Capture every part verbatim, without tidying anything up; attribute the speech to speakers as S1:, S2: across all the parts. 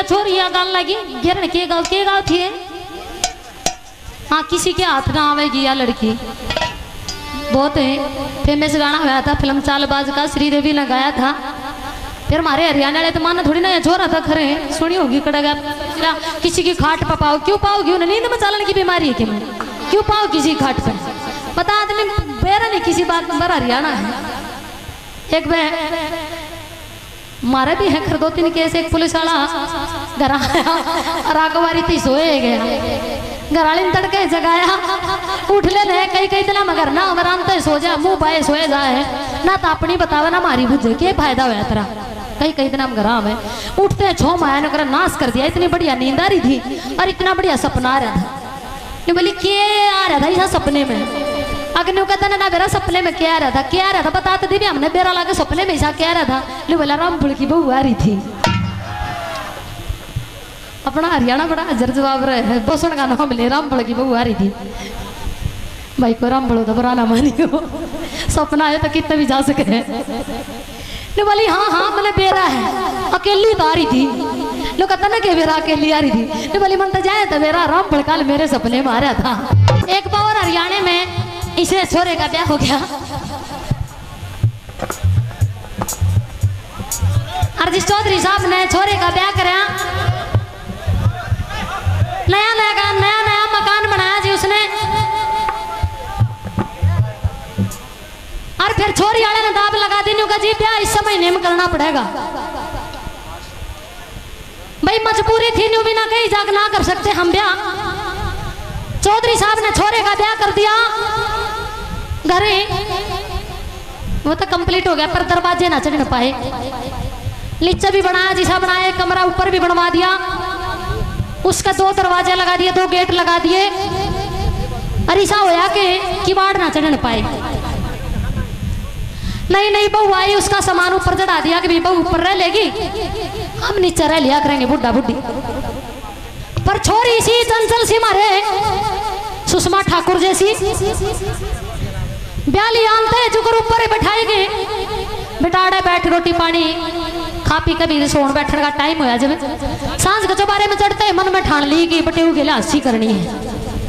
S1: या छोरी या गाल लगी गिरन के गाँव के गाँव थी। हाँ किसी के हाथ ना आवेगी या लड़की। बहुत फेमस गाना हुआ था फिल्म चालबाज का, श्रीदेवी ने गाया था। फिर हमारे हरियाणा वाले तो माना थोड़ी ना छोरा था खरे सुनी होगी कड़गा किसी की खाट पर पाओ क्यों पाओगी, उन्हें नींद में चालन की बीमारी है कि मैं क्यों पाओ किसी खाट पर बता आदमी बेरा नहीं किसी बात में। बड़ा हरियाणा है एक बार मारे भी है खर दो तीन केस। एक पुलिस वाला घर आया और आगवारी थी सोए गया घराली ने तड़के जगाया उठ ले ले कई कई दिना मगर ना आराम से सो जा मुंह पाए सोए जाए ना तो अपनी बतावे ना मारी बुझे के फायदा होया तेरा। कई कई दिन हम घर में उठते छो माया ने कर नाश कर दिया। इतनी बढ़िया नींद आ रही थी और इतना बढ़िया सपना आ रहा था। बोली के आ रहा था ऐसा सपने में। अग्नि कहता ना मेरा सपने में क्या आ रहा था क्या आ रहा था बताते थे भी हमने बेरा लगा सपने में ऐसा क्या आ रहा था। ले बोला रामपुर की बहू आ रही थी। अपना हरियाणा बड़ा हजर जवाब रहे है बोसण का नाम ले रामपुर की बहू आ रही थी। भाई को रामपुर तो बुरा ना मानियो सपना है तो कितने भी जा सके। ने बोली हाँ हाँ मैंने बेरा है अकेली तो आ रही थी। लोग कहता ना कि बेरा अकेली आ रही थी। ने बोली मन तो जाए तो मेरा रामपुर काल मेरे सपने में आ रहा था। एक बार हरियाणा में इसे छोरे का ब्याह हो गया। हरजीत चौधरी साहब ने छोरे का ब्याह कराया। नया नया नया नया मकान बनाया जी उसने और फिर छोरी वाले ने दाब लगा दी का जी ब्याह इस महीने में करना पड़ेगा। भाई मजबूरी थी न्यू बिना कहीं जाग ना कर सकते हम ब्याह। चौधरी साहब ने छोरे का ब्याह कर दिया घरे वो तो कंप्लीट हो गया पर दरवाजे ना चढ़ पाए। नीचे भी बनाया जैसा बनाया कमरा ऊपर भी बनवा दिया उसका दो दरवाजे लगा दिए दो गेट लगा दिए और ऐसा होया कि किवाड़ ना चढ़ पाए। नहीं नहीं बहू आई उसका सामान ऊपर चढ़ा दिया कि बहू ऊपर रह लेगी हम नीचे रह लिया करेंगे बुढ़ा बुढ़ी। पर छोरी सी चंचल सी मारे सुषमा ठाकुर जैसी ब्याली आनते जुगर ऊपर ही बैठाएगी बिटाड़े बैठ रोटी पानी खा पी कभी सोन बैठने का टाइम होया जब सांझ के चौबारे में चढ़ते मन में ठान ली कि बटे के लाशी करनी है।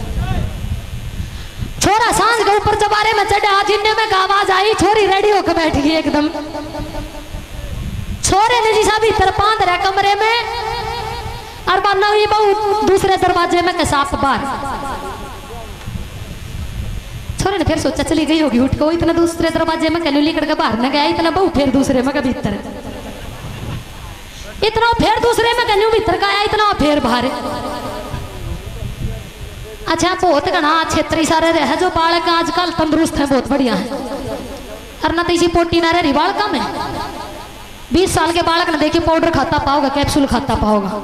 S1: छोरा सांझ के ऊपर चौबारे में चढ़ा जिन्ने में आवाज आई छोरी रेडी होकर बैठ गई एकदम। छोरे ने जिसा भी तरपांद रहा कमरे में और बनना हुई बहु दूसरे दरवाजे में कसाप बार। छोरे ने फिर सोचा चली गई होगी उठ को इतना दूसरे दरवाजे में कलूली कड़का बाहर न गया इतना बहु फिर दूसरे में का भीतर इतना फिर दूसरे में कन्यू भीतर का आया इतना फिर बाहर। अच्छा बहुत घना क्षेत्र सारे रहे जो बालक आजकल तंदुरुस्त है बहुत बढ़िया है और न तो इसी पोटी ना रही बालका में बीस साल के बालक ने देखिए पाउडर खाता पाओगा कैप्सूल खाता पाओगा।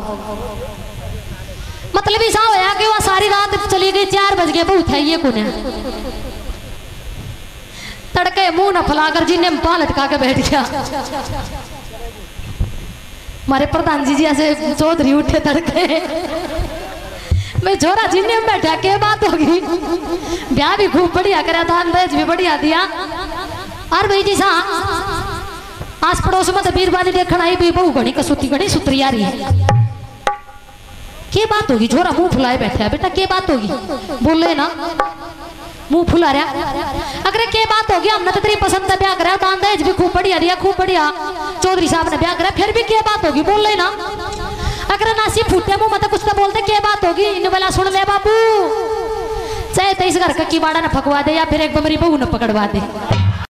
S1: मतलब ऐसा होया कि वह सारी रात चली गई चार बज गए बहुत है ये कौन तड़के मुंह न फैलाकर जिन्हें पाल लटका के बैठ गया। हमारे प्रधान जी जी ऐसे चौधरी उठे तड़के मैं जोरा जिन्हें बैठा के बात होगी ब्याह भी खूब बढ़िया करा था अंदाज भी बढ़िया दिया और भाई जी सा आस पड़ोस में तो बीरबाजी देखना आई भी बहु घड़ी कसूती घड़ी सुतरी आ रही है। के बात होगी छोरा मुंह फुलाए बैठा है बेटा के बात होगी बोल ले ना मुंह फुला रहा। अगर के बात होगी हमने तो तेरी पसंद का ब्याह करा तो अंदाज भी खूब बढ़िया दिया खूब बढ़िया चौधरी साहब ने ब्याह करा फिर भी क्या बात होगी बोल ले ना। अगर नासी फूटे मुंह मत कुछ तो बोलते क्या बात होगी इन वाला सुन ले बाबू चाहे तो इस घर का किवाड़ा न फकवा दे या फिर एक बमरी बहू न पकड़वा दे।